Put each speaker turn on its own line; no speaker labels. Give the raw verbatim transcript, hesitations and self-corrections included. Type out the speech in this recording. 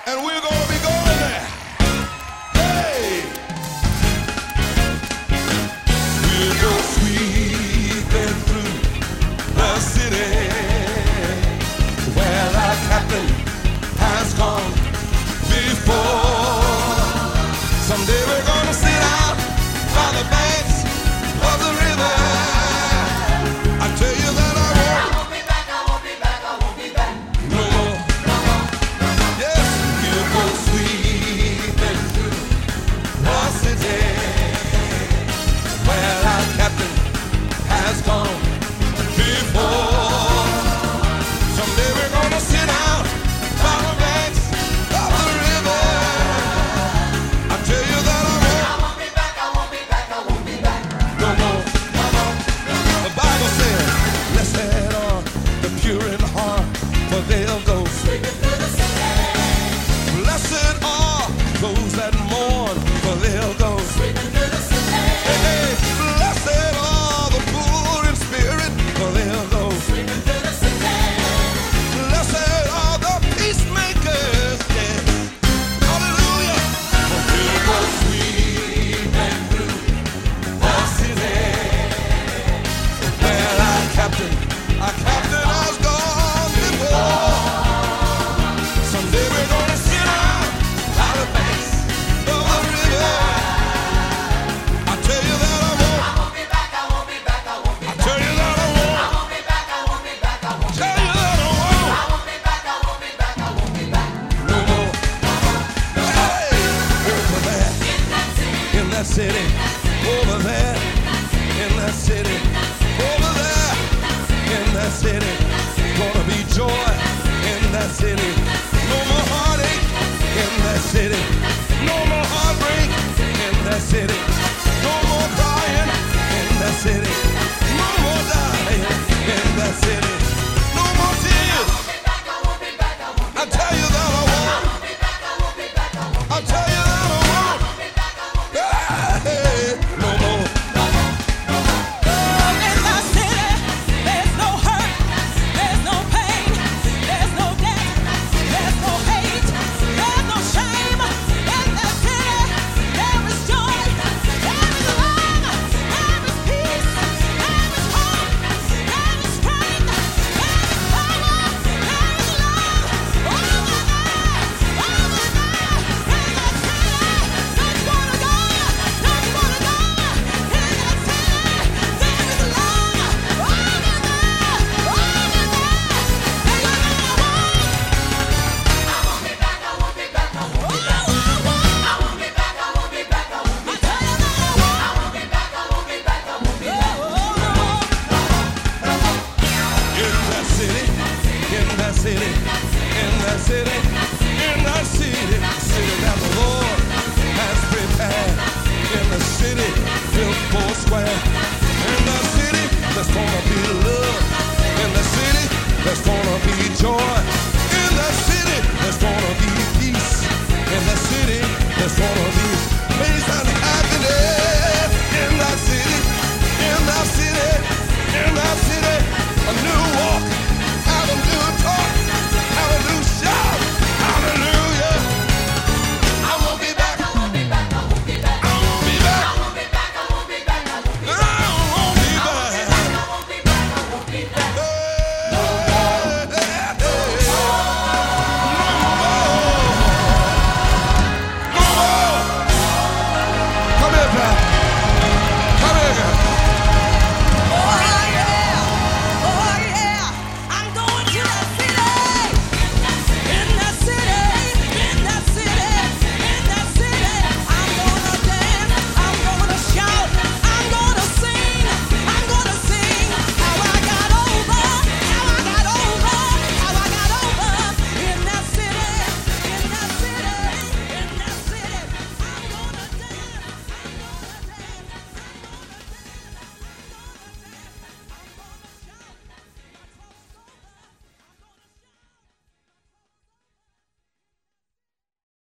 and we're gonna be going there. Hey, we'll go sweeping through the city where our captain has gone before. Someday we're gonna sit out by the banks of the river. I tell you that I won't,
I won't be back, I won't be back, I won't be back.
no more. Yes, we'll go sweeping through the city where our captain has gone before. Someday we're gonna sit out by the banks of the river. I tell you that I won't,
I won't be back, I won't be back, I won't be back.
no more. The Bible says, blessed are the pure in heart, for they'll go.
Sweeping through the city,
Blessed are those that mourn, for they'll go.
sweeping through the city,
Hey, hey, blessed are the poor in spirit, for they'll go.
sweeping through the city,
Blessed are the peacemakers, yeah. Hallelujah. For we'll go sweeping through the city where our captain, our captain has gone before. Someday we're gonna sit out by the banks of the river. I tell you that I won't,
I won't be back, I won't be back, I won't be
I
back.
tell you that I won't,
I won't be back, I won't be back, I won't be
tell
back.
you that I won't.
I won't be back, I won't be back, I won't be back.
No more. Hey, over there
In that city,
in that city, over there in that city, over there in that city, gonna be joy in that city. No more heartache in that city. No